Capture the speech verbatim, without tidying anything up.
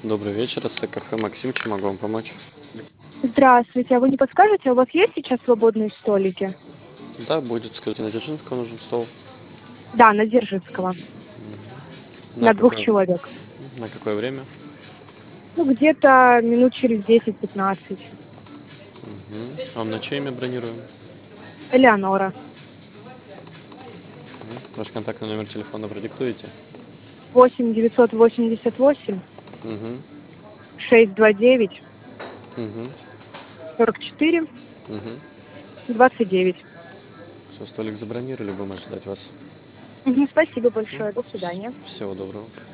Добрый вечер, это кафе Максим, чем могу вам помочь? Здравствуйте, а вы не подскажете, а у вас есть сейчас свободные столики? Да, будет, скажите, на Дзержинского нужен стол. Да, на Дзержинского. На На двух какое, человек. на какое время? Ну, где-то минут через десять-пятнадцать. Мгм. А вам на чье имя бронируем? Элеонора. Мгм. Ваш контактный номер телефона продиктуете? восемь девятьсот восемьдесят восемь Угу. шесть два девять Угу. сорок четыре Угу. двадцать девять. Все, столик забронировали, будем ожидать вас. Мгм, спасибо большое. До свидания. Всего доброго.